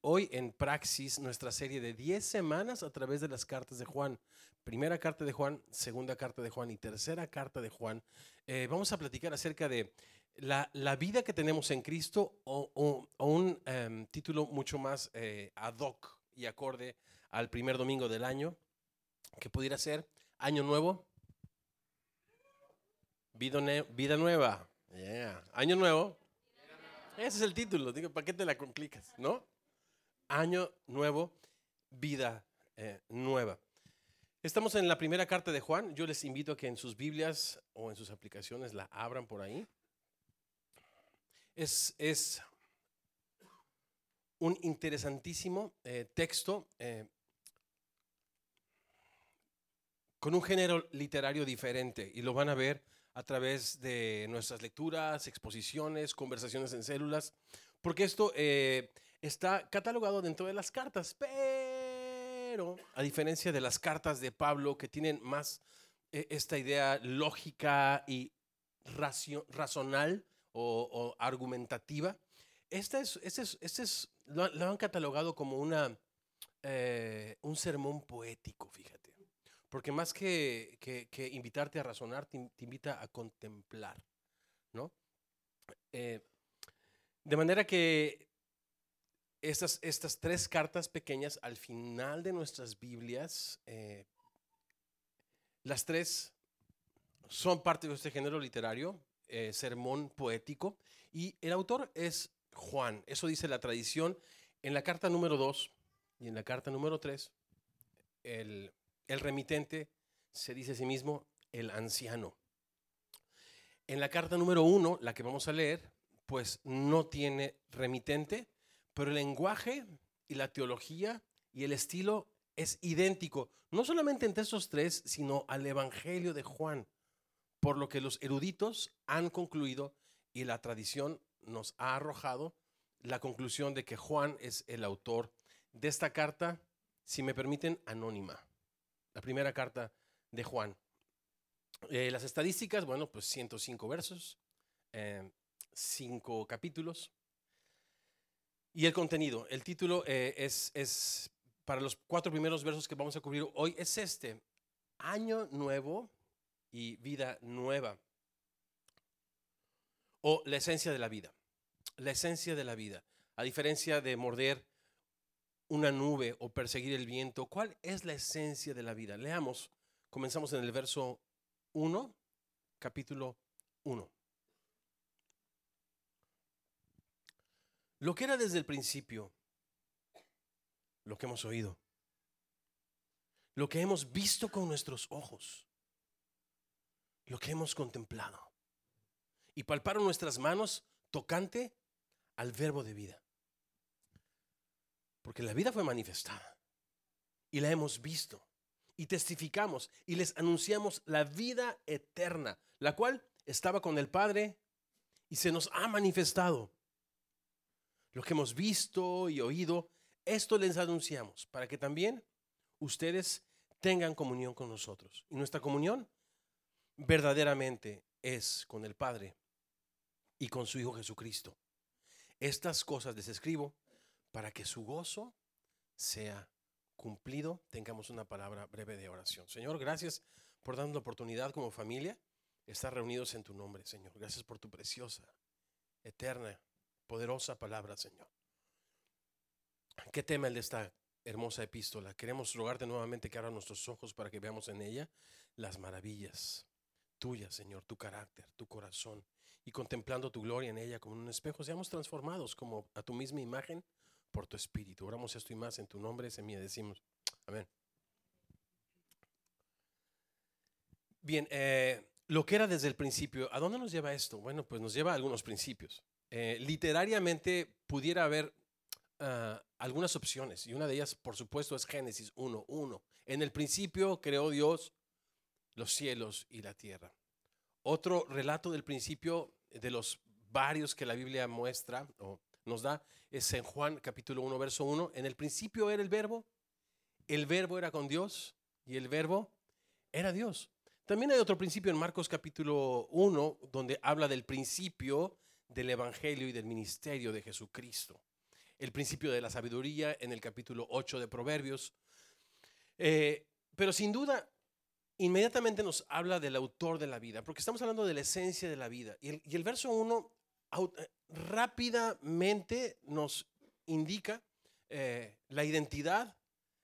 hoy en Praxis nuestra serie de 10 semanas a través de las cartas de Juan. Primera carta de Juan, segunda carta de Juan y tercera carta de Juan. Vamos a platicar acerca de la vida que tenemos en Cristo o un título mucho más ad hoc y acorde al primer domingo del año, que pudiera ser Año Nuevo, vida nueva. Yeah. Año Nuevo. Ese es el título. Digo, ¿para qué te la complicas? ¿No? Año Nuevo, vida nueva. Estamos en la primera carta de Juan. Yo les invito a que en sus Biblias o en sus aplicaciones la abran por ahí. Es un interesantísimo texto con un género literario diferente, y lo van a ver a través de nuestras lecturas, exposiciones, conversaciones en células, porque esto está catalogado dentro de las cartas, pero a diferencia de las cartas de Pablo, que tienen más esta idea lógica y razonal o argumentativa, lo han catalogado como un sermón poético, fíjate. Porque más que invitarte a razonar, te invita a contemplar, ¿no? De manera que estas tres cartas pequeñas al final de nuestras Biblias, las tres son parte de este género literario, sermón poético, y el autor es Juan. Eso dice la tradición. En la carta número 2 y en la carta número 3, el remitente se dice a sí mismo el anciano. En la carta número 1, la que vamos a leer, pues no tiene remitente, pero el lenguaje y la teología y el estilo es idéntico, no solamente entre esos tres, sino al Evangelio de Juan, por lo que los eruditos han concluido y la tradición nos ha arrojado la conclusión de que Juan es el autor de esta carta, si me permiten, anónima. La primera carta de Juan. Las estadísticas, bueno, pues 105 versos, 5 capítulos. Y el contenido, el título es para los 4 primeros versos que vamos a cubrir hoy, es este: Año Nuevo y Vida Nueva. O la esencia de la vida. La esencia de la vida. A diferencia de morder una nube o perseguir el viento, ¿cuál es la esencia de la vida? Leamos. Comenzamos en el verso 1, capítulo 1. Lo que era desde el principio, lo que hemos oído, lo que hemos visto con nuestros ojos, lo que hemos contemplado y palparon nuestras manos tocante al verbo de vida. Porque la vida fue manifestada y la hemos visto y testificamos y les anunciamos la vida eterna, la cual estaba con el Padre y se nos ha manifestado. Lo que hemos visto y oído, esto les anunciamos para que también ustedes tengan comunión con nosotros. Y nuestra comunión verdaderamente es con el Padre y con su Hijo Jesucristo. Estas cosas les escribo para que su gozo sea cumplido. Tengamos una palabra breve de oración. Señor, gracias por darnos la oportunidad como familia de estar reunidos en tu nombre, Señor. Gracias por tu preciosa, eterna, poderosa palabra, Señor. ¿Qué tema el de esta hermosa epístola? Queremos rogarte nuevamente que abra nuestros ojos para que veamos en ella las maravillas tuyas, Señor, tu carácter, tu corazón, y contemplando tu gloria en ella como en un espejo, seamos transformados como a tu misma imagen por tu Espíritu. Oramos esto y más en tu nombre, semilla, decimos amén. Bien, lo que era desde el principio, ¿a dónde nos lleva esto? Bueno, pues nos lleva a algunos principios. Literariamente pudiera haber algunas opciones, y una de ellas, por supuesto, es Génesis 1:1. En el principio creó Dios los cielos y la tierra. Otro relato del principio, de los varios que la Biblia muestra o nos da, es en Juan capítulo 1, verso 1. En el principio era el verbo era con Dios y el verbo era Dios. También hay otro principio en Marcos capítulo 1, donde habla del principio del evangelio y del ministerio de Jesucristo. el principio de la sabiduría en el capítulo 8 de Proverbios. Pero sin duda, inmediatamente nos habla del autor de la vida, porque estamos hablando de la esencia de la vida. Y el verso 1 rápidamente nos indica la identidad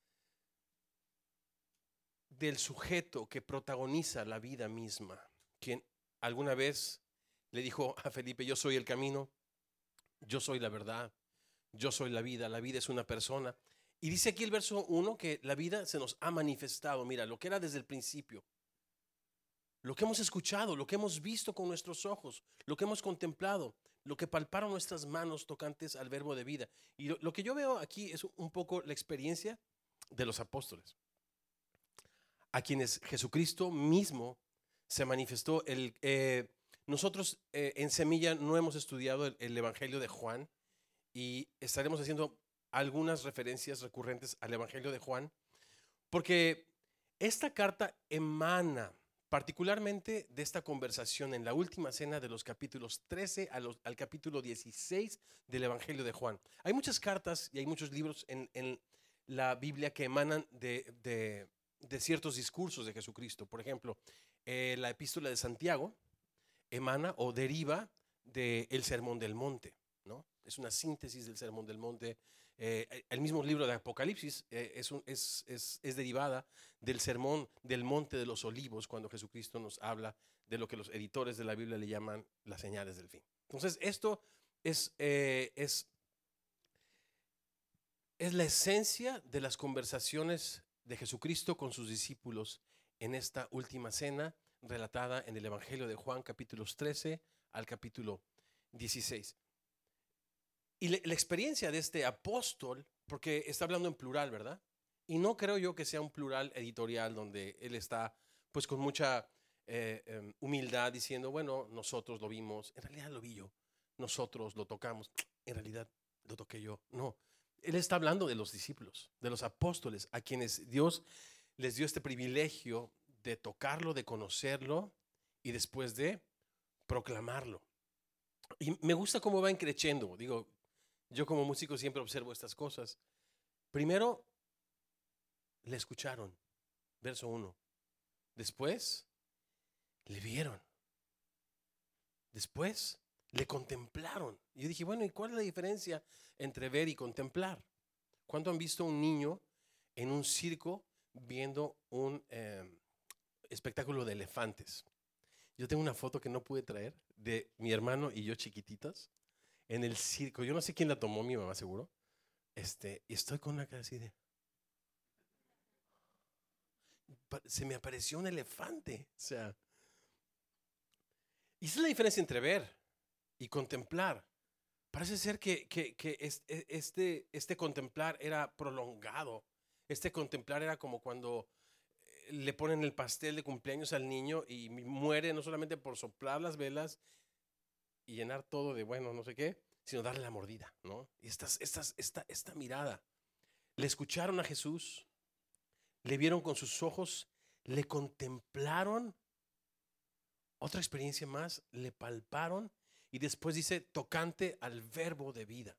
del sujeto que protagoniza la vida misma, quien alguna vez le dijo a Felipe: yo soy el camino, yo soy la verdad, yo soy la vida es una persona. Y dice aquí el verso 1 que la vida se nos ha manifestado. Mira, lo que era desde el principio, lo que hemos escuchado, lo que hemos visto con nuestros ojos, lo que hemos contemplado, lo que palparon nuestras manos tocantes al verbo de vida. Y lo que yo veo aquí es un poco la experiencia de los apóstoles, a quienes Jesucristo mismo se manifestó. Nosotros en Semilla no hemos estudiado el Evangelio de Juan, y estaremos haciendo algunas referencias recurrentes al Evangelio de Juan, porque esta carta emana particularmente de esta conversación en la última cena de los capítulos 13 al capítulo 16 del Evangelio de Juan. Hay muchas cartas y hay muchos libros en la Biblia que emanan de ciertos discursos de Jesucristo. Por ejemplo, la epístola de Santiago emana o deriva del Sermón del Monte, ¿no? Es una síntesis del Sermón del Monte. El mismo libro de Apocalipsis es derivada del Sermón del Monte de los Olivos, cuando Jesucristo nos habla de lo que los editores de la Biblia le llaman las señales del fin. Entonces, esto es la esencia de las conversaciones de Jesucristo con sus discípulos en esta última cena, relatada en el Evangelio de Juan, capítulos 13 al capítulo 16. Y la experiencia de este apóstol, porque está hablando en plural, ¿verdad? Y no creo yo que sea un plural editorial donde él está pues con mucha humildad diciendo: bueno, nosotros lo vimos, en realidad lo vi yo, nosotros lo tocamos, en realidad lo toqué yo. No, él está hablando de los discípulos, de los apóstoles, a quienes Dios les dio este privilegio de tocarlo, de conocerlo y después de proclamarlo. Y me gusta cómo va creciendo. Digo, yo como músico siempre observo estas cosas. Primero, le escucharon, verso 1. Después, le vieron. Después, le contemplaron. Y yo dije: bueno, ¿y cuál es la diferencia entre ver y contemplar? ¿Cuándo han visto un niño en un circo viendo un espectáculo de elefantes? Yo tengo una foto que no pude traer de mi hermano y yo chiquititos en el circo. Yo no sé quién la tomó, mi mamá seguro. Y estoy con una cara así de... Se me apareció un elefante. O sea, y esa es la diferencia entre ver y contemplar. Parece ser que este contemplar era prolongado. Este contemplar era como cuando le ponen el pastel de cumpleaños al niño y muere no solamente por soplar las velas y llenar todo de bueno, no sé qué, sino darle la mordida, ¿no? Y esta mirada. Le escucharon a Jesús, le vieron con sus ojos, le contemplaron. Otra experiencia más, le palparon, y después dice tocante al verbo de vida.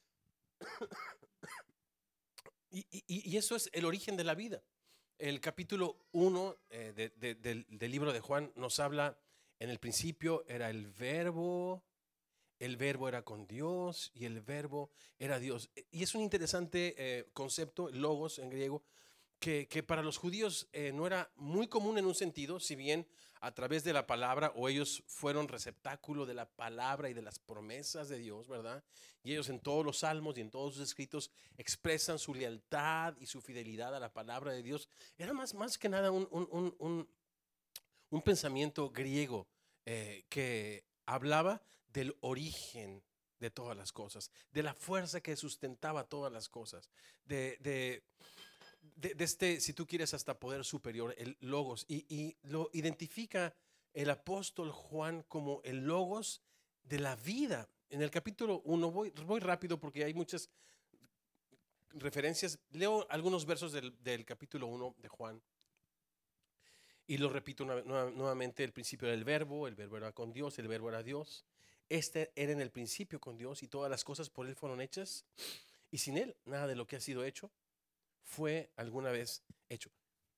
Y eso es el origen de la vida. El capítulo 1 del libro de Juan nos habla: en el principio era el verbo era con Dios y el verbo era Dios. Y es un interesante concepto, logos en griego, que para los judíos no era muy común en un sentido, si bien a través de la palabra, o ellos fueron receptáculo de la palabra y de las promesas de Dios, ¿verdad? Y ellos en todos los salmos y en todos sus escritos expresan su lealtad y su fidelidad a la palabra de Dios. Era más que nada un pensamiento griego que hablaba del origen de todas las cosas, de la fuerza que sustentaba todas las cosas, de este, si tú quieres, hasta poder superior, el logos. Y lo identifica el apóstol Juan como el logos de la vida. En el capítulo 1, voy rápido porque hay muchas referencias. Leo algunos versos del capítulo 1 de Juan y lo repito nuevamente: el principio del verbo, el verbo era con Dios, el verbo era Dios. Este era en el principio con Dios, y todas las cosas por él fueron hechas, Y sin Él, nada de lo que ha sido hecho fue alguna vez hecho.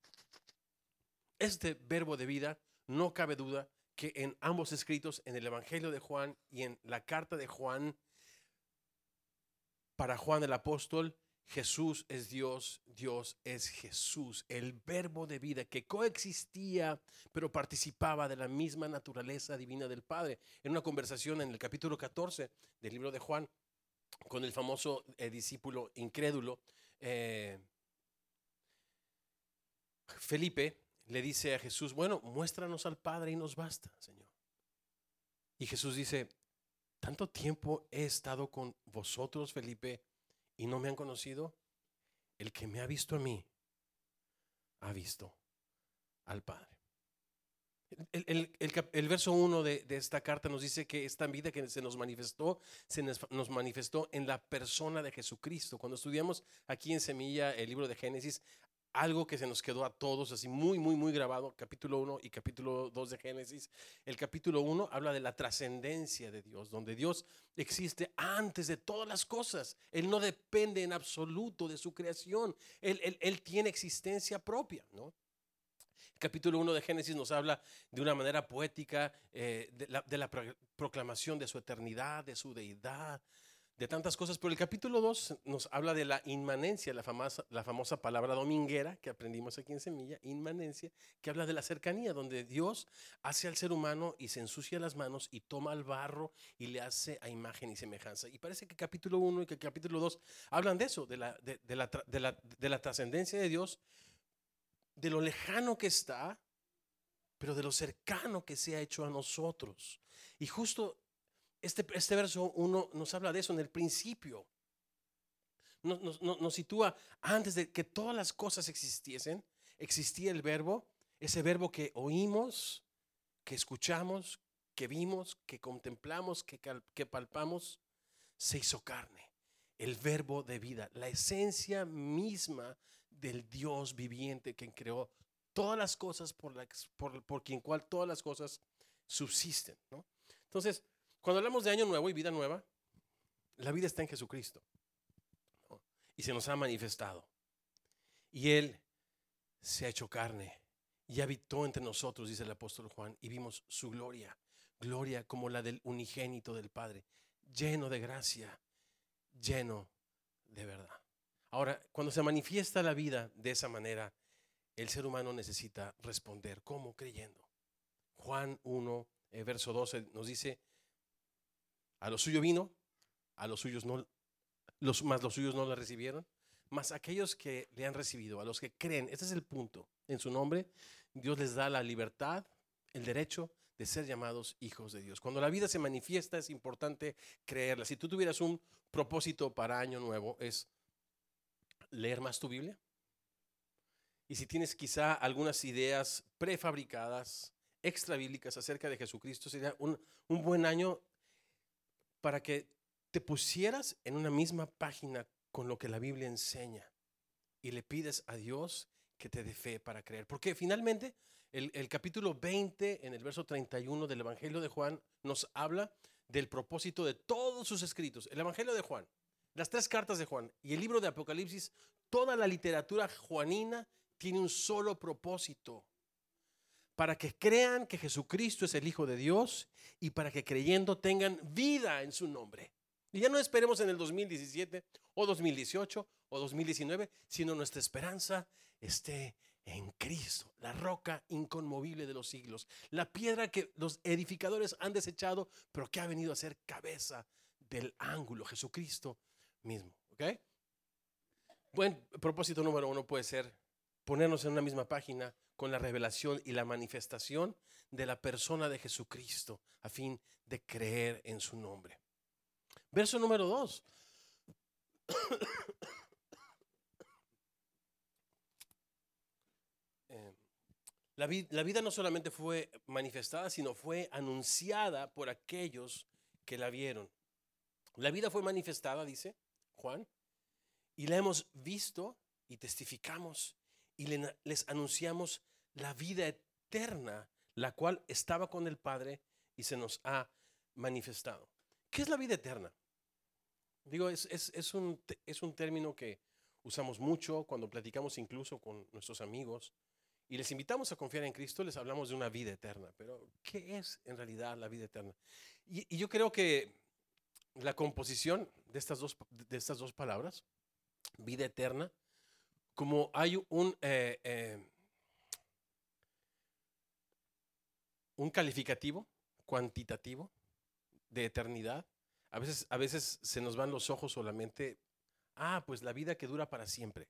Este verbo de vida, no cabe duda que en ambos escritos, en el Evangelio de Juan y en la carta de Juan, para Juan el apóstol, Jesús es Dios, Dios es Jesús, el verbo de vida que coexistía, pero participaba de la misma naturaleza divina del Padre. En una conversación en el capítulo 14 del libro de Juan, con el famoso discípulo incrédulo, Felipe le dice a Jesús, bueno, muéstranos al Padre y nos basta, Señor. Y Jesús dice, tanto tiempo he estado con vosotros, Felipe, y no me han conocido. El que me ha visto a mí, ha visto al Padre. El verso 1 de esta carta nos dice que esta vida que se nos manifestó en la persona de Jesucristo. Cuando estudiamos aquí en Semilla el libro de Génesis, algo que se nos quedó a todos así muy grabado, capítulo 1 y capítulo 2 de Génesis. El capítulo 1 habla de la trascendencia de Dios, donde Dios existe antes de todas las cosas. Él no depende en absoluto de su creación. Él tiene existencia propia, ¿no? El capítulo 1 de Génesis nos habla de una manera poética de la proclamación de su eternidad, de su deidad, de tantas cosas, pero el capítulo 2 nos habla de la inmanencia, la famosa palabra dominguera que aprendimos aquí en Semilla, inmanencia, que habla de la cercanía, donde Dios hace al ser humano y se ensucia las manos y toma el barro y le hace a imagen y semejanza. Y parece que el capítulo 1 y que el capítulo 2 hablan de eso, de la trascendencia de Dios, de lo lejano que está, pero de lo cercano que se ha hecho a nosotros. Y justo este verso 1 nos habla de eso. En el principio nos sitúa antes de que todas las cosas existiesen. Existía el verbo, ese verbo que oímos, que escuchamos, que vimos, que contemplamos, que palpamos, se hizo carne. El verbo de vida, la esencia misma del Dios viviente que creó todas las cosas por quien cual todas las cosas subsisten, ¿no? Entonces, cuando hablamos de año nuevo y vida nueva, la vida está en Jesucristo, ¿no? Y se nos ha manifestado. Y Él se ha hecho carne y habitó entre nosotros, dice el apóstol Juan, y vimos su gloria, gloria como la del unigénito del Padre, lleno de gracia, lleno de verdad. Ahora, cuando se manifiesta la vida de esa manera, el ser humano necesita responder. ¿Cómo? Creyendo. Juan 1, verso 12 nos dice, a lo suyo vino, a los suyos no, más los suyos no le recibieron, mas aquellos que le han recibido, a los que creen, este es el punto, en su nombre, Dios les da la libertad, el derecho de ser llamados hijos de Dios. Cuando la vida se manifiesta es importante creerla. Si tú tuvieras un propósito para año nuevo, es leer más tu Biblia. Y si tienes quizá algunas ideas prefabricadas, extra bíblicas acerca de Jesucristo, sería un buen año para que te pusieras en una misma página con lo que la Biblia enseña y le pides a Dios que te dé fe para creer. Porque finalmente el capítulo 20 en el verso 31 del Evangelio de Juan nos habla del propósito de todos sus escritos. El Evangelio de Juan, las 3 cartas de Juan y el libro de Apocalipsis, toda la literatura juanina tiene un solo propósito: para que crean que Jesucristo es el Hijo de Dios y para que creyendo tengan vida en su nombre. Y ya no esperemos en el 2017 o 2018 o 2019, sino nuestra esperanza esté en Cristo, la roca inconmovible de los siglos, la piedra que los edificadores han desechado, pero que ha venido a ser cabeza del ángulo, Jesucristo mismo. ¿Ok? Buen propósito número 1 puede ser ponernos en una misma página con la revelación y la manifestación de la persona de Jesucristo a fin de creer en su nombre. Verso número 2. La vida no solamente fue manifestada, sino fue anunciada por aquellos que la vieron. La vida fue manifestada, dice Juan, y la hemos visto y testificamos y les anunciamos la vida eterna, la cual estaba con el Padre y se nos ha manifestado. ¿Qué es la vida eterna? Digo, es un término que usamos mucho cuando platicamos incluso con nuestros amigos y les invitamos a confiar en Cristo, les hablamos de una vida eterna. Pero, ¿qué es en realidad la vida eterna? Y yo creo que la composición de estas dos palabras, vida eterna, como hay un calificativo cuantitativo de eternidad, a veces se nos van los ojos solamente, pues la vida que dura para siempre.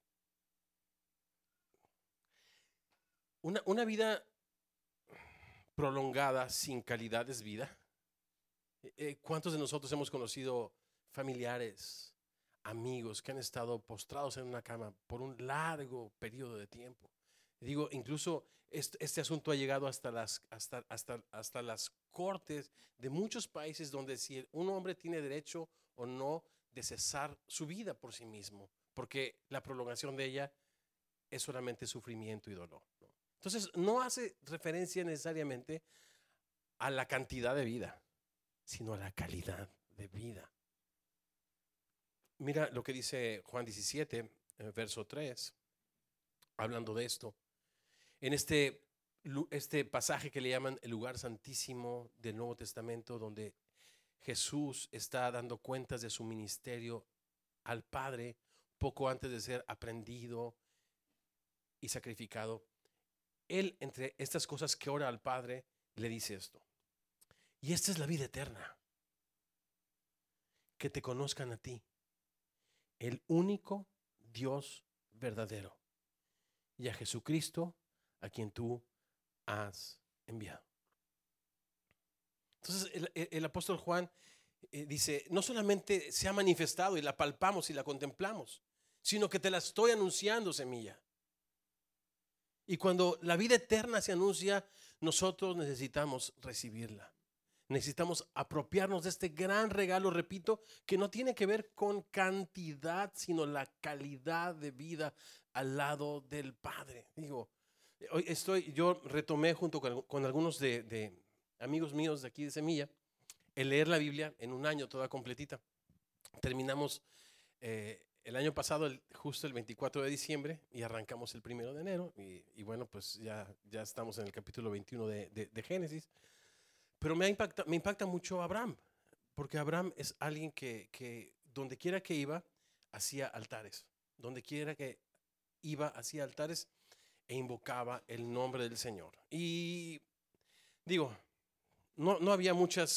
Una vida prolongada sin calidad es vida. ¿Cuántos de nosotros hemos conocido familiares, amigos que han estado postrados en una cama por un largo periodo de tiempo? Digo, incluso este asunto ha llegado hasta las cortes de muchos países donde si un hombre tiene derecho o no de cesar su vida por sí mismo, porque la prolongación de ella es solamente sufrimiento y dolor, ¿no? Entonces, no hace referencia necesariamente a la cantidad de vida, sino a la calidad de vida. Mira lo que dice Juan 17, verso 3, hablando de esto. En este pasaje que le llaman el lugar santísimo del Nuevo Testamento, donde Jesús está dando cuentas de su ministerio al Padre poco antes de ser aprendido y sacrificado. Él, entre estas cosas que ora al Padre, le dice esto: y esta es la vida eterna, que te conozcan a ti, el único Dios verdadero, y a Jesucristo, a quien tú has enviado. Entonces el apóstol Juan dice, no solamente se ha manifestado y la palpamos y la contemplamos, sino que te la estoy anunciando, semilla. Y cuando la vida eterna se anuncia, nosotros necesitamos recibirla. Necesitamos apropiarnos de este gran regalo, repito, que no tiene que ver con cantidad, sino la calidad de vida al lado del Padre. Digo, yo retomé junto con algunos de amigos míos de aquí de Semilla, el leer la Biblia en un año toda completita. Terminamos el año pasado, justo el 24 de diciembre, y arrancamos el 1 de enero. Y bueno, pues ya estamos en el capítulo 21 de Génesis. Pero me impacta mucho Abraham, porque Abraham es alguien que donde quiera que iba, hacía altares. Donde quiera que iba, hacía altares e invocaba el nombre del Señor. Y digo, no había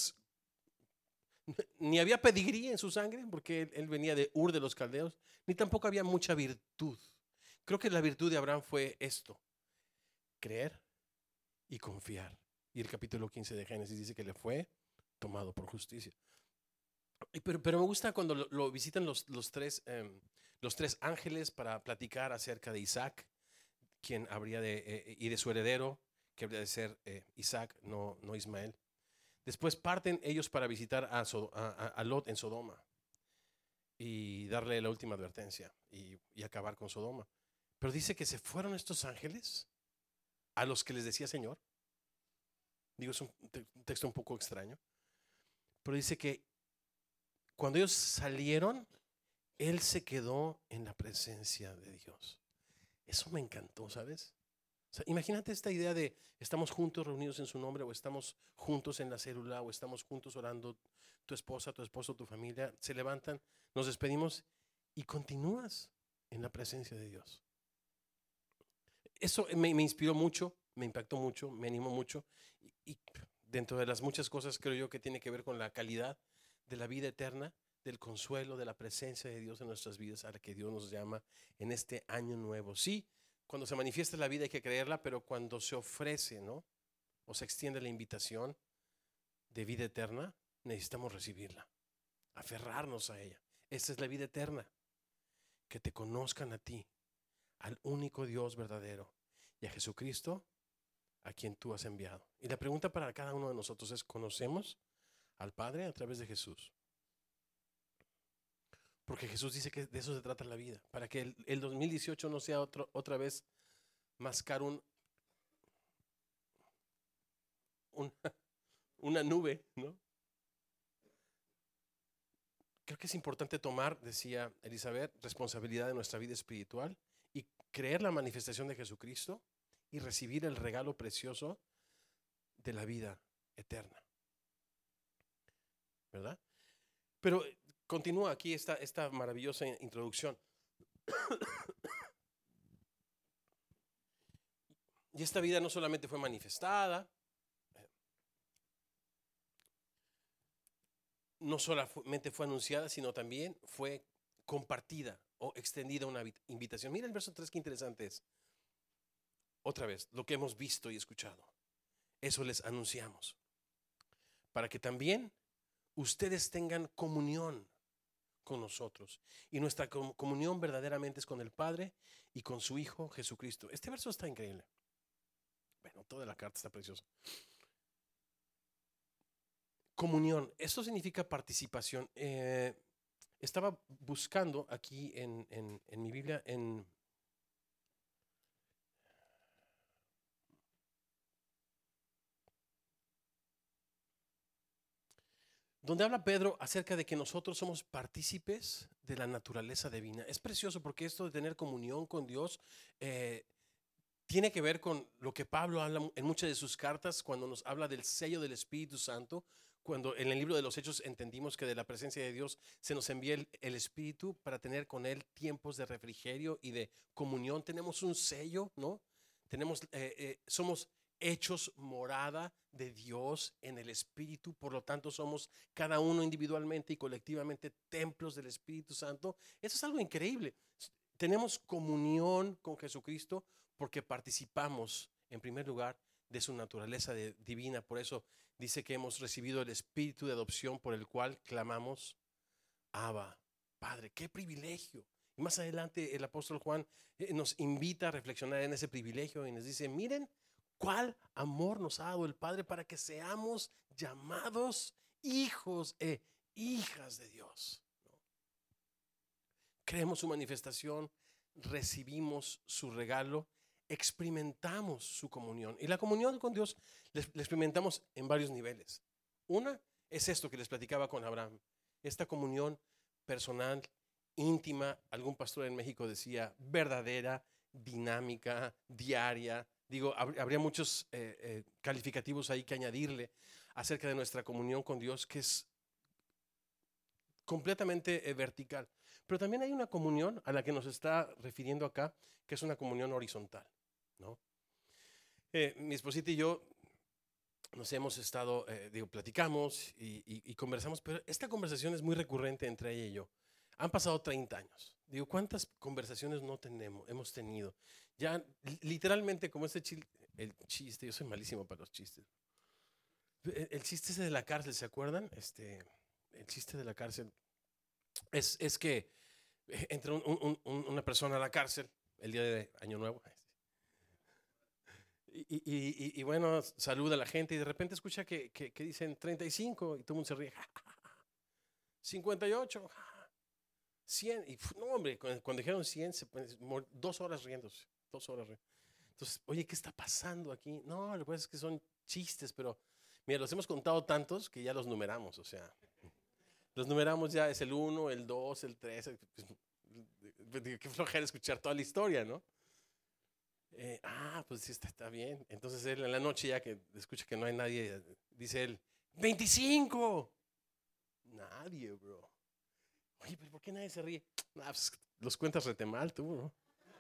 ni había pedigrí en su sangre, porque él venía de Ur de los Caldeos, ni tampoco había mucha virtud. Creo que la virtud de Abraham fue esto: creer y confiar. Y el capítulo 15 de Génesis dice que le fue tomado por justicia. Pero me gusta cuando lo visitan los tres ángeles para platicar acerca de Isaac, quien habría y de su heredero, que habría de ser Isaac, no Ismael. Después parten ellos para visitar a Lot en Sodoma y darle la última advertencia y acabar con Sodoma. Pero dice que se fueron estos ángeles a los que les decía Señor. Digo, es un texto un poco extraño, pero dice que cuando ellos salieron, él se quedó en la presencia de Dios. Eso me encantó, ¿sabes? O sea, imagínate esta idea de estamos juntos reunidos en su nombre, o estamos juntos en la célula, o estamos juntos orando, tu esposa, tu esposo, tu familia, se levantan, nos despedimos y continúas en la presencia de Dios. Eso me inspiró mucho, me impactó mucho, me animó mucho, y dentro de las muchas cosas creo yo que tiene que ver con la calidad de la vida eterna, del consuelo, de la presencia de Dios en nuestras vidas, a la que Dios nos llama en este año nuevo. Sí, cuando se manifiesta la vida hay que creerla, pero cuando se ofrece, ¿no?, o se extiende la invitación de vida eterna, necesitamos recibirla, aferrarnos a ella. Esta es la vida eterna, que te conozcan a ti, al único Dios verdadero, y a Jesucristo, a quien tú has enviado. Y la pregunta para cada uno de nosotros es: ¿conocemos al Padre a través de Jesús? Porque Jesús dice que de eso se trata la vida, para que el 2018 no sea otra vez mascar una nube, ¿no?, creo que es importante tomar, decía Elizabeth, responsabilidad de nuestra vida espiritual y creer la manifestación de Jesucristo y recibir el regalo precioso de la vida eterna, ¿verdad? Pero continúa aquí esta maravillosa introducción. Y esta vida no solamente fue manifestada, no solamente fue anunciada, sino también fue compartida o extendida una invitación. Mira el verso 3, qué interesante es. Otra vez, lo que hemos visto y escuchado, eso les anunciamos, para que también ustedes tengan comunión con nosotros. Y nuestra comunión verdaderamente es con el Padre y con su Hijo Jesucristo. Este verso está increíble. Bueno, toda la carta está preciosa. Comunión, eso significa participación. Estaba buscando aquí en mi Biblia, donde habla Pedro acerca de que nosotros somos partícipes de la naturaleza divina. Es precioso porque esto de tener comunión con Dios tiene que ver con lo que Pablo habla en muchas de sus cartas cuando nos habla del sello del Espíritu Santo, cuando en el libro de los Hechos entendimos que de la presencia de Dios se nos envía el Espíritu para tener con Él tiempos de refrigerio y de comunión. Tenemos un sello, ¿no? Somos hechos morada de Dios en el Espíritu, por lo tanto somos cada uno individualmente y colectivamente templos del Espíritu Santo. Eso es algo increíble. Tenemos comunión con Jesucristo porque participamos en primer lugar de su naturaleza divina. Por eso dice que hemos recibido el Espíritu de adopción por el cual clamamos Abba, Padre. ¡Qué privilegio! Y más adelante el apóstol Juan nos invita a reflexionar en ese privilegio y nos dice, miren cuál amor nos ha dado el Padre para que seamos llamados hijos e hijas de Dios. Creemos su manifestación, recibimos su regalo, experimentamos su comunión. Y la comunión con Dios la experimentamos en varios niveles. Una es esto que les platicaba con Abraham, esta comunión personal, íntima. Algún pastor en México decía verdadera, dinámica, diaria. Digo, habría muchos calificativos ahí que añadirle acerca de nuestra comunión con Dios, que es completamente vertical. Pero también hay una comunión a la que nos está refiriendo acá, que es una comunión horizontal, ¿no? Mi esposita y yo nos hemos estado, platicamos y conversamos, pero esta conversación es muy recurrente entre ella y yo. Han pasado 30 años. Digo, ¿cuántas conversaciones hemos tenido? Ya literalmente como el chiste, yo soy malísimo para los chistes. El chiste ese de la cárcel, ¿se acuerdan? El chiste de la cárcel es que entra una persona a la cárcel el día de Año Nuevo y bueno, saluda a la gente y de repente escucha que dicen 35 y todo el mundo se ríe. 58, 100 y no, hombre, cuando dijeron 100 se ponen 2 horas riéndose, 2 horas riéndose. Entonces, oye, ¿qué está pasando aquí? No, lo que pasa es que son chistes, pero mira, los hemos contado tantos que ya los numeramos, o sea, los numeramos ya, es el 1, el 2, el 3. Qué flojera escuchar toda la historia, ¿no? Pues sí, está bien. Entonces él en la noche ya que escucha que no hay nadie, dice él, 25. Nadie, bro. Oye, pero ¿por qué nadie se ríe? Pues, los cuentas rete mal tú, ¿no?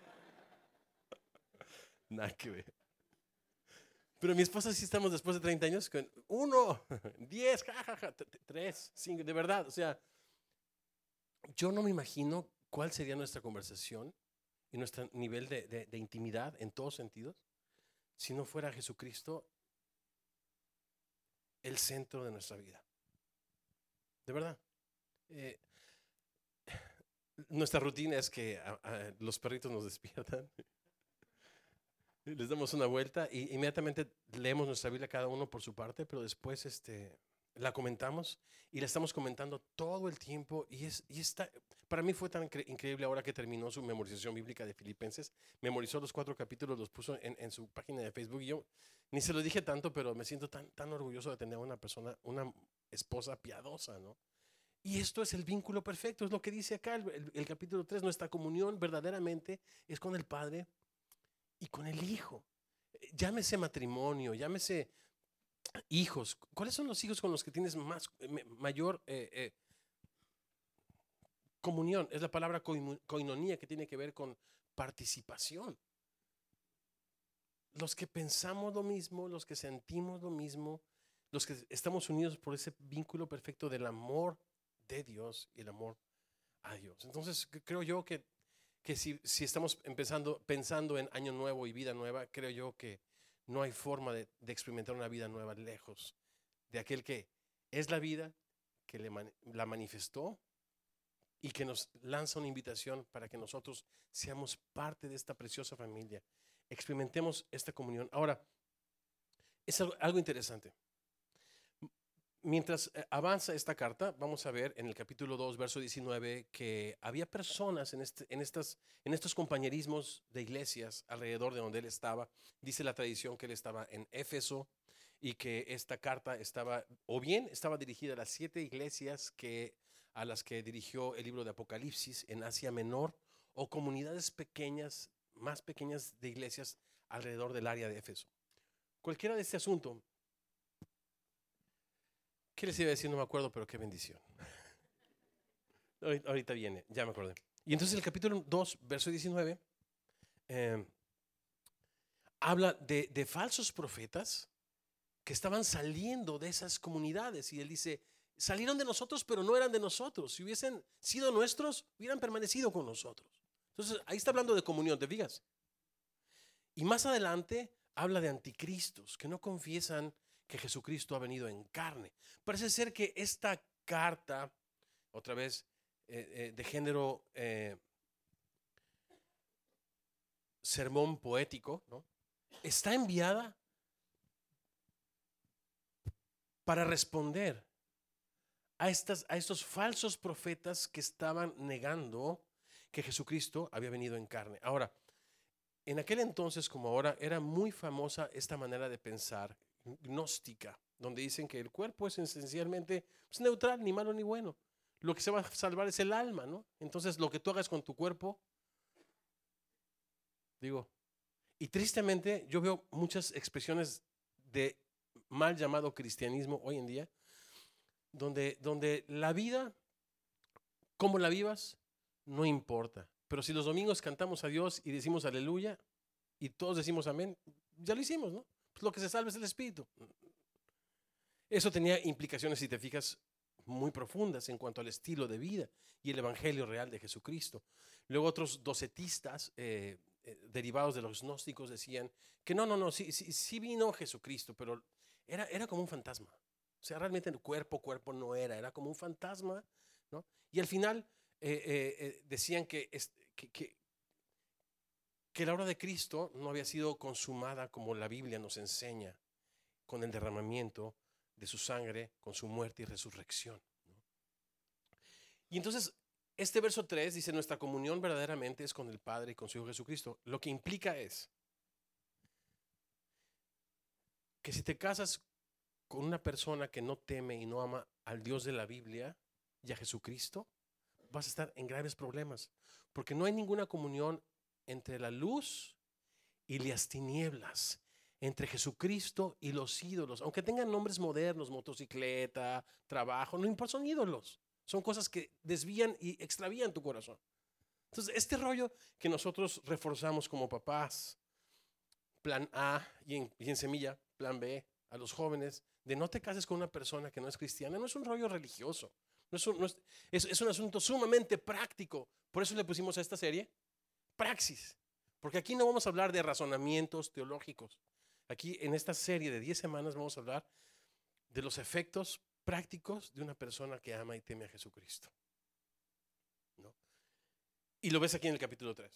Nada que ver. Pero mi esposa sí estamos después de 30 años con 1, 10, jajaja, 3, 5, de verdad. O sea, yo no me imagino cuál sería nuestra conversación y nuestro nivel de intimidad en todos sentidos si no fuera Jesucristo el centro de nuestra vida. De verdad. Nuestra rutina es que los perritos nos despiertan, les damos una vuelta y inmediatamente leemos nuestra Biblia cada uno por su parte, pero después la comentamos y la estamos comentando todo el tiempo para mí fue tan increíble ahora que terminó su memorización bíblica de Filipenses, memorizó los 4 capítulos, los puso en su página de Facebook y yo ni se lo dije tanto, pero me siento tan orgulloso de tener una esposa piadosa, ¿no? Y esto es el vínculo perfecto, es lo que dice acá el capítulo 3. Nuestra comunión verdaderamente es con el Padre y con el Hijo. Llámese matrimonio, llámese hijos. ¿Cuáles son los hijos con los que tienes mayor comunión? Es la palabra koinonía, que tiene que ver con participación. Los que pensamos lo mismo, los que sentimos lo mismo, los que estamos unidos por ese vínculo perfecto del amor de Dios y el amor a Dios. Entonces creo yo que si estamos pensando en año nuevo y vida nueva, creo yo que no hay forma de experimentar una vida nueva lejos de aquel que es la vida, que la manifestó y que nos lanza una invitación para que nosotros seamos parte de esta preciosa familia. Experimentemos esta comunión. Ahora, es algo interesante. Mientras avanza esta carta, vamos a ver en el capítulo 2, verso 19, que había personas en estos compañerismos de iglesias alrededor de donde él estaba. Dice la tradición que él estaba en Éfeso y que esta carta estaba dirigida a las 7 iglesias a las que dirigió el libro de Apocalipsis en Asia Menor, o comunidades pequeñas, más pequeñas de iglesias alrededor del área de Éfeso. Cualquiera de este asunto, ¿qué les iba a decir? No me acuerdo, pero qué bendición. Ahorita viene, ya me acordé. Y entonces el capítulo 2, verso 19, habla de falsos profetas que estaban saliendo de esas comunidades. Y él dice, salieron de nosotros, pero no eran de nosotros. Si hubiesen sido nuestros, hubieran permanecido con nosotros. Entonces ahí está hablando de comunión, ¿te fijas? Y más adelante habla de anticristos que no confiesan que Jesucristo ha venido en carne. Parece ser que esta carta, otra vez de género sermón poético, ¿no?, está enviada para responder a estos falsos profetas que estaban negando que Jesucristo había venido en carne. Ahora, en aquel entonces como ahora era muy famosa esta manera de pensar gnóstica, donde dicen que el cuerpo es esencialmente neutral, ni malo ni bueno. Lo que se va a salvar es el alma, ¿no? Entonces lo que tú hagas con tu cuerpo, y tristemente yo veo muchas expresiones de mal llamado cristianismo hoy en día, donde la vida, cómo la vivas, no importa. Pero si los domingos cantamos a Dios y decimos aleluya y todos decimos amén, ya lo hicimos, ¿no? Pues lo que se salva es el espíritu. Eso tenía implicaciones, si te fijas, muy profundas en cuanto al estilo de vida y el evangelio real de Jesucristo. Luego otros docetistas derivados de los gnósticos decían que no, sí vino Jesucristo, pero era como un fantasma. O sea, realmente el cuerpo no era como un fantasma, ¿no? Y al final decían que la obra de Cristo no había sido consumada como la Biblia nos enseña, con el derramamiento de su sangre, con su muerte y resurrección, ¿no? Y entonces este verso 3 dice, nuestra comunión verdaderamente es con el Padre y con su Hijo Jesucristo. Lo que implica es que si te casas con una persona que no teme y no ama al Dios de la Biblia y a Jesucristo, vas a estar en graves problemas, porque no hay ninguna comunión entre la luz y las tinieblas, entre Jesucristo y los ídolos, aunque tengan nombres modernos, motocicleta, trabajo, no importa, son ídolos, son cosas que desvían y extravían tu corazón. Entonces, este rollo que nosotros reforzamos como papás, plan A, y en semilla, plan B, a los jóvenes, de no te cases con una persona que no es cristiana, no es un rollo religioso, es un asunto sumamente práctico. Por eso le pusimos a esta serie Praxis, porque aquí no vamos a hablar de razonamientos teológicos. Aquí en esta serie de 10 semanas vamos a hablar de los efectos prácticos de una persona que ama y teme a Jesucristo, ¿no? Y lo ves aquí en el capítulo 3.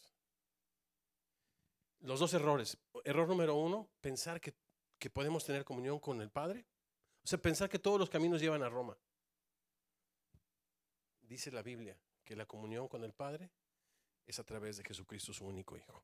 Los dos errores. Error número 1, pensar que podemos tener comunión con el Padre. O sea, pensar que todos los caminos llevan a Roma. Dice la Biblia que la comunión con el Padre es a través de Jesucristo, su único Hijo.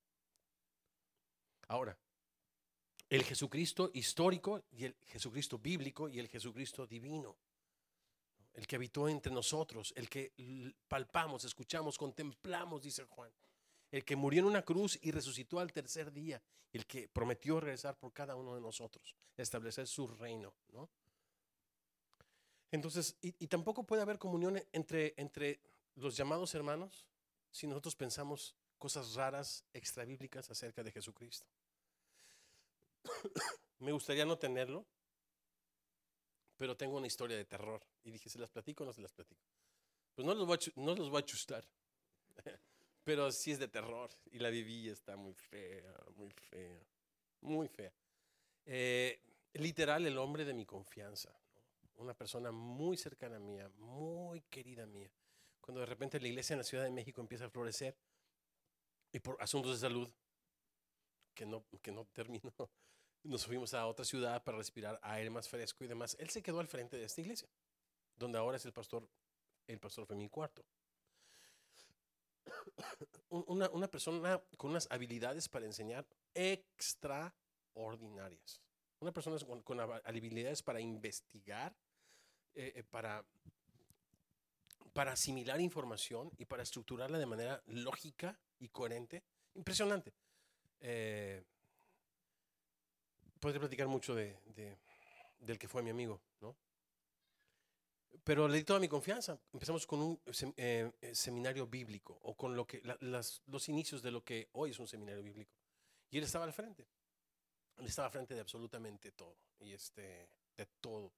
Ahora, el Jesucristo histórico y el Jesucristo bíblico y el Jesucristo divino. el que habitó entre nosotros, el que palpamos, escuchamos, contemplamos, dice Juan, el que murió en una cruz y resucitó al tercer día, el que prometió regresar por cada uno de nosotros, establecer su reino, ¿no? Entonces, y tampoco puede haber comunión entre los llamados hermanos si nosotros pensamos cosas raras, extrabíblicas acerca de Jesucristo. Me gustaría no tenerlo, pero tengo una historia de terror. Y dije, ¿se las platico o no se las platico? Pues no los voy a chustar, pero sí es de terror. Y la viví y está muy fea, muy fea, muy fea. Literal, el hombre de mi confianza, ¿no? Una persona muy cercana a mía, muy querida mía. Cuando de repente la iglesia en la Ciudad de México empieza a florecer y por asuntos de salud que no terminó, nos fuimos a otra ciudad para respirar aire más fresco y demás. Él se quedó al frente de esta iglesia, donde ahora es el pastor. El pastor fue mi cuarto. Una persona con unas habilidades para enseñar extraordinarias. Una persona con habilidades para investigar, para asimilar información y para estructurarla de manera lógica y coherente. Impresionante. Podría platicar mucho del que fue mi amigo, ¿no? Pero le di toda mi confianza. Empezamos con un seminario bíblico, o con los inicios de lo que hoy es un seminario bíblico. Y él estaba al frente. Él estaba al frente de absolutamente todo. Y de todo.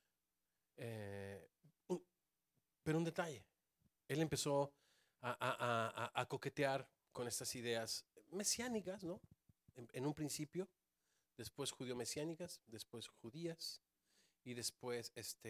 Pero un detalle. Él empezó a coquetear con estas ideas mesiánicas, ¿no? En un principio, después judío-mesiánicas, después judías, y después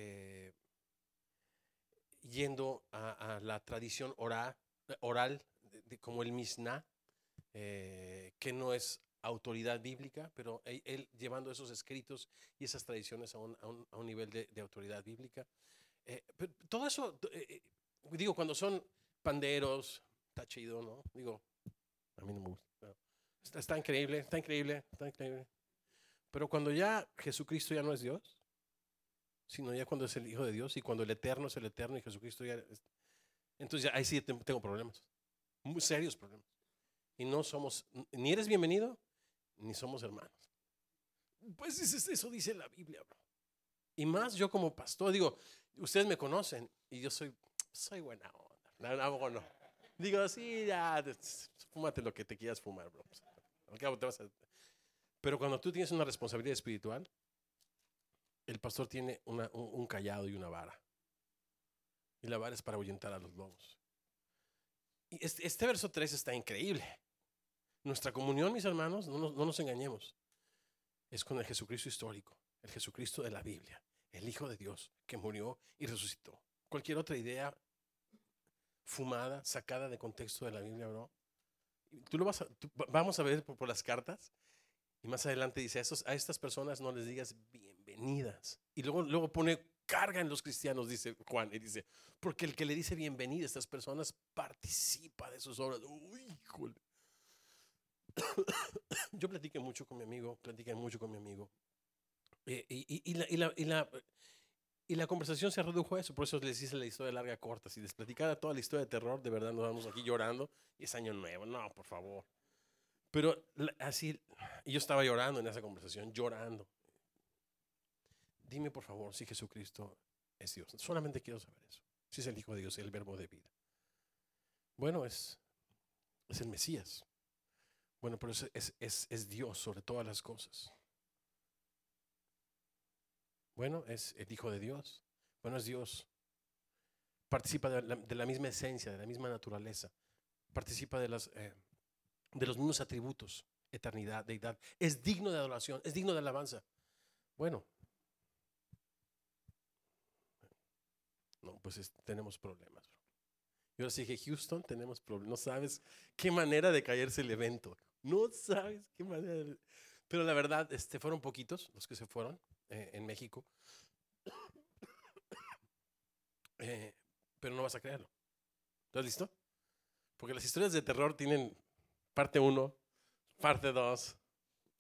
yendo a la tradición oral como el Misná, que no es autoridad bíblica, pero él llevando esos escritos y esas tradiciones a un nivel de autoridad bíblica. Pero todo eso, digo, cuando son panderos, está chido, ¿no? Digo, a mí no me gusta. Pero está increíble, está increíble, está increíble. Pero cuando ya Jesucristo ya no es Dios, sino ya cuando es el Hijo de Dios y cuando el Eterno es el Eterno y Jesucristo ya es, entonces ya ahí sí tengo problemas, muy serios problemas. Y no somos, ni eres bienvenido, ni somos hermanos. Pues eso dice la Biblia, bro. Y más yo como pastor, digo, ustedes me conocen y yo soy buena onda. No. Digo, sí, ya, fúmate lo que te quieras fumar, bro. Al cabo te vas a... Pero cuando tú tienes una responsabilidad espiritual, el pastor tiene un callado y una vara. Y la vara es para ahuyentar a los lobos. Y este verso 3 está increíble. Nuestra comunión, mis hermanos, no nos engañemos, es con el Jesucristo histórico, el Jesucristo de la Biblia, el Hijo de Dios que murió y resucitó. Cualquier otra idea fumada, sacada de contexto de la Biblia, bro. Vamos a ver por las cartas. Y más adelante dice, a estas personas no les digas bienvenidas. Y luego pone carga en los cristianos, dice Juan, y dice, porque el que le dice bienvenida a estas personas participa de sus obras. Uy, híjole. Yo platiqué mucho con mi amigo, y la conversación se redujo a eso. Por eso les hice la historia larga corta. Si les platicara toda la historia de terror, de verdad nos vamos aquí llorando y es año nuevo. No, por favor. Pero así, y yo estaba llorando en esa conversación, llorando. Dime por favor si Jesucristo es Dios. Solamente quiero saber eso. Si es el Hijo de Dios, el verbo de vida. Bueno, es el Mesías. Bueno, pero es Dios sobre todas las cosas. Bueno, es el Hijo de Dios. Bueno, es Dios. Participa de la misma esencia, de la misma naturaleza. Participa de los mismos atributos, eternidad, deidad. Es digno de adoración, es digno de alabanza. Bueno, no, pues tenemos problemas. Yo les dije, Houston, tenemos problemas. No sabes qué manera de caerse el evento. No sabes qué manera. Pero la verdad, fueron poquitos los que se fueron en México. Pero no vas a creerlo. ¿Estás listo? Porque las historias de terror tienen parte 1, parte 2.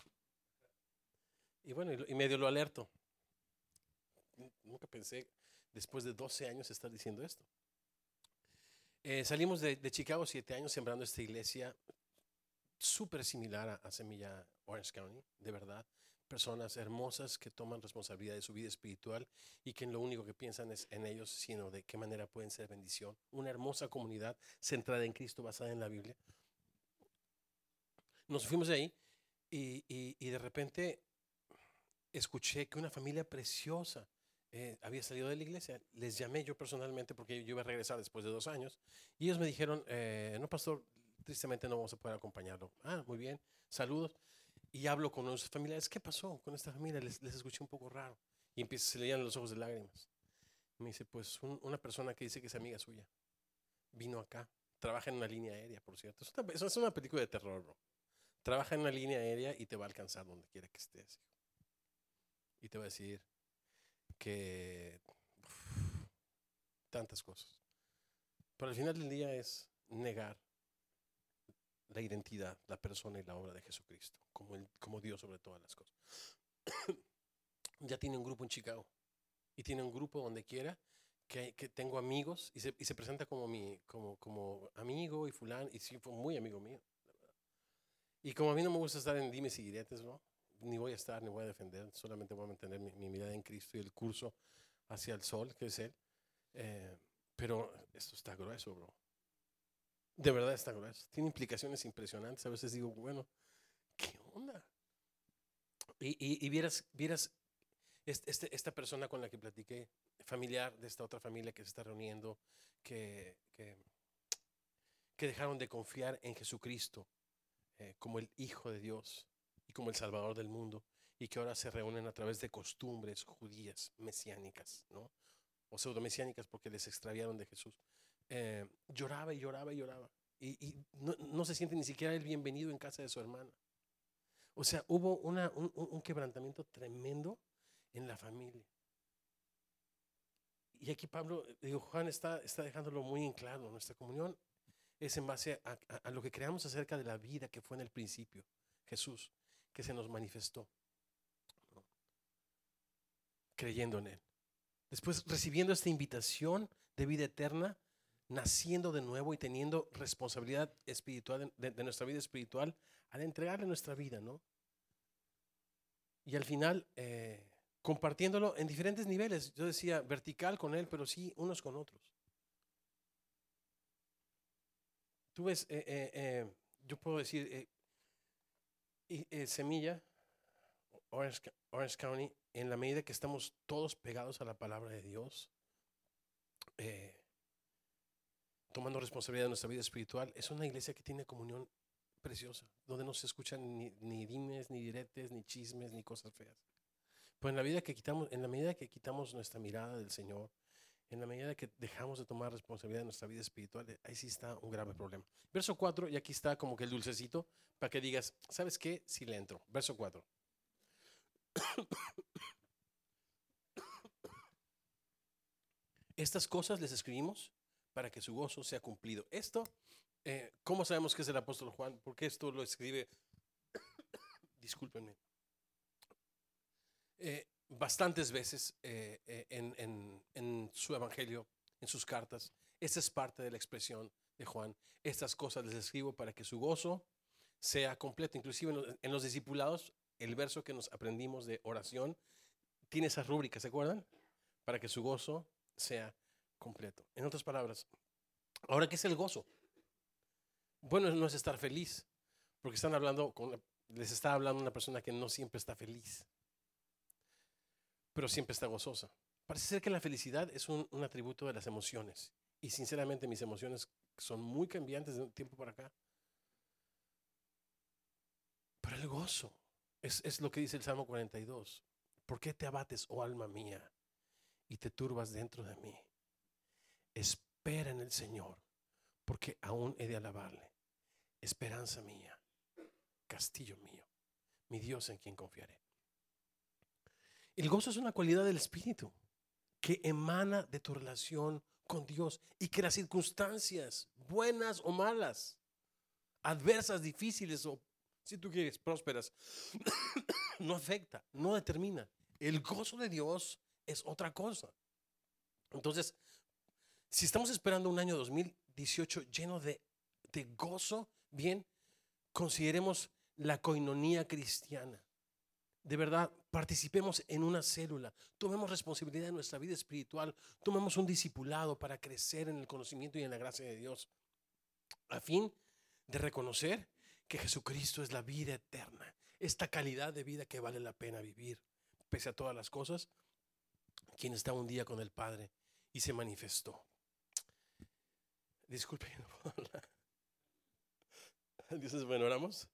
Y bueno, y medio lo alerto. Nunca pensé. después de 12 años estar diciendo esto. Salimos de Chicago 7 años sembrando esta iglesia súper similar a Semilla Orange County, de verdad. Personas hermosas que toman responsabilidad de su vida espiritual y que lo único que piensan es en ellos, sino de qué manera pueden ser bendición. Una hermosa comunidad centrada en Cristo, basada en la Biblia. Nos fuimos de ahí y de repente escuché que una familia preciosa había salido de la iglesia. Les llamé yo personalmente porque yo iba a regresar después de 2 años y ellos me dijeron, no, pastor, tristemente no vamos a poder acompañarlo. Ah, muy bien, saludos. Y hablo con los familiares, ¿qué pasó con esta familia? Les escuché un poco raro. Y se le llenan los ojos de lágrimas. Me dice, pues una persona que dice que es amiga suya vino acá, trabaja en una línea aérea, por cierto. Eso es una película de terror, bro. Trabaja en una línea aérea y te va a alcanzar donde quiera que estés. Y te va a decir que tantas cosas. Pero al final del día es negar la identidad, la persona y la obra de Jesucristo, como Dios sobre todas las cosas. Ya tiene un grupo en Chicago y tiene un grupo donde quiera que tengo amigos y se presenta como amigo y fulano, y sí fue muy amigo mío. Y como a mí no me gusta estar en dimes y diretes, ¿no? Ni voy a estar, ni voy a defender, solamente voy a mantener mi mirada en Cristo y el curso hacia el sol, que es Él. Pero esto está grueso, bro. De verdad está grueso. Tiene implicaciones impresionantes. A veces digo, bueno, ¿qué onda? Y vieras esta persona con la que platiqué, familiar de esta otra familia que se está reuniendo, que dejaron de confiar en Jesucristo como el Hijo de Dios y como el Salvador del mundo, y que ahora se reúnen a través de costumbres judías mesiánicas, ¿no? O pseudomesiánicas porque les extraviaron de Jesús. Lloraba y lloraba y lloraba. Y no se siente ni siquiera el bienvenido en casa de su hermana. O sea, hubo un quebrantamiento tremendo en la familia. Y aquí Pablo, digo, Juan está dejándolo muy en claro. Nuestra comunión es en base a lo que creamos acerca de la vida que fue en el principio, Jesús, que se nos manifestó, ¿no? Creyendo en Él. Después recibiendo esta invitación de vida eterna, naciendo de nuevo y teniendo responsabilidad espiritual de nuestra vida espiritual al entregarle nuestra vida, ¿no? Y al final compartiéndolo en diferentes niveles. Yo decía vertical con Él, pero sí unos con otros. Tú ves, yo puedo decir, Semilla, Orange County, en la medida que estamos todos pegados a la palabra de Dios, tomando responsabilidad de nuestra vida espiritual, es una iglesia que tiene comunión preciosa, donde no se escuchan ni dimes, ni diretes, ni chismes, ni cosas feas. Pues en la medida que quitamos nuestra mirada del Señor, en la medida que dejamos de tomar responsabilidad de nuestra vida espiritual, ahí sí está un grave problema. Verso 4, y aquí está como que el dulcecito, para que digas, ¿sabes qué? Sí le entro. Verso 4. Estas cosas les escribimos para que su gozo sea cumplido. Esto, ¿cómo sabemos que es el apóstol Juan? Porque esto lo escribe, discúlpenme, bastantes veces en su evangelio, en sus cartas. Esta es parte de la expresión de Juan. Estas cosas les escribo para que su gozo sea completo. Inclusive en los discipulados, el verso que nos aprendimos de oración tiene esas rúbricas, ¿se acuerdan? Para que su gozo sea completo. En otras palabras, ¿ahora qué es el gozo? Bueno, no es estar feliz, porque les está hablando una persona que no siempre está feliz, pero siempre está gozosa. Parece ser que la felicidad es un atributo de las emociones. Y sinceramente mis emociones son muy cambiantes de un tiempo para acá. Pero el gozo es lo que dice el Salmo 42. ¿Por qué te abates, oh alma mía, y te turbas dentro de mí? Espera en el Señor, porque aún he de alabarle. Esperanza mía, castillo mío, mi Dios en quien confiaré. El gozo es una cualidad del Espíritu que emana de tu relación con Dios y que las circunstancias, buenas o malas, adversas, difíciles o, si tú quieres, prósperas, no afecta, no determina. El gozo de Dios es otra cosa. Entonces, si estamos esperando un año 2018 lleno de gozo, bien, consideremos la coinonía cristiana. De verdad, participemos en una célula, tomemos responsabilidad de nuestra vida espiritual, tomemos un discipulado para crecer en el conocimiento y en la gracia de Dios, a fin de reconocer que Jesucristo es la vida eterna, esta calidad de vida que vale la pena vivir, pese a todas las cosas, quien estaba un día con el Padre y se manifestó. Disculpe, no puedo hablar. Dios es bueno, oramos.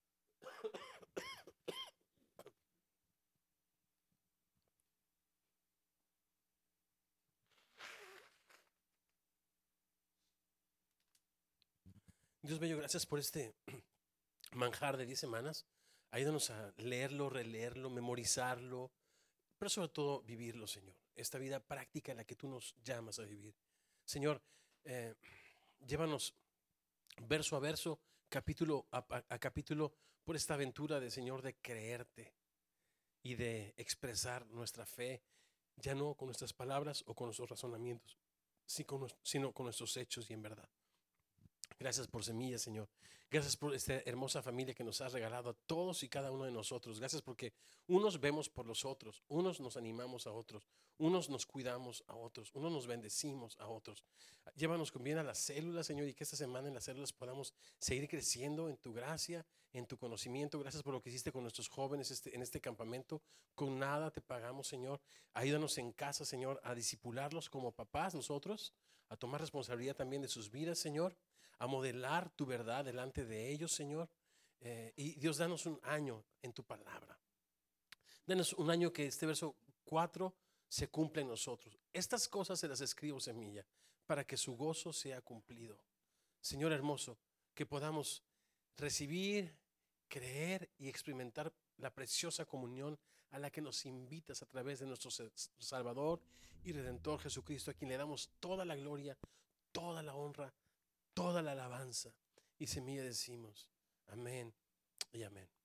Dios bello, gracias por este manjar de 10 semanas. Ayúdanos a leerlo, releerlo, memorizarlo, pero sobre todo vivirlo, Señor. Esta vida práctica en la que tú nos llamas a vivir. Señor, eh, llévanos verso a verso, capítulo a capítulo, por esta aventura de Señor de creerte y de expresar nuestra fe, ya no con nuestras palabras o con nuestros razonamientos, sino con nuestros hechos y en verdad. Gracias por semillas, Señor. Gracias por esta hermosa familia que nos has regalado a todos y cada uno de nosotros. Gracias porque unos vemos por los otros, unos nos animamos a otros, unos nos cuidamos a otros, unos nos bendecimos a otros. Llévanos con bien a las células, Señor, y que esta semana en las células podamos seguir creciendo en tu gracia, en tu conocimiento. Gracias por lo que hiciste con nuestros jóvenes en este campamento. Con nada te pagamos, Señor. Ayúdanos en casa, Señor, a disipularlos como papás nosotros, a tomar responsabilidad también de sus vidas, Señor, a modelar tu verdad delante de ellos, Señor. Y Dios, danos un año en tu palabra. Danos un año que este verso 4 se cumpla en nosotros. Estas cosas se las escribo, semilla, para que su gozo sea cumplido. Señor hermoso, que podamos recibir, creer y experimentar la preciosa comunión a la que nos invitas a través de nuestro Salvador y Redentor Jesucristo, a quien le damos toda la gloria, toda la honra, toda la alabanza. Y semilla decimos, amén y amén.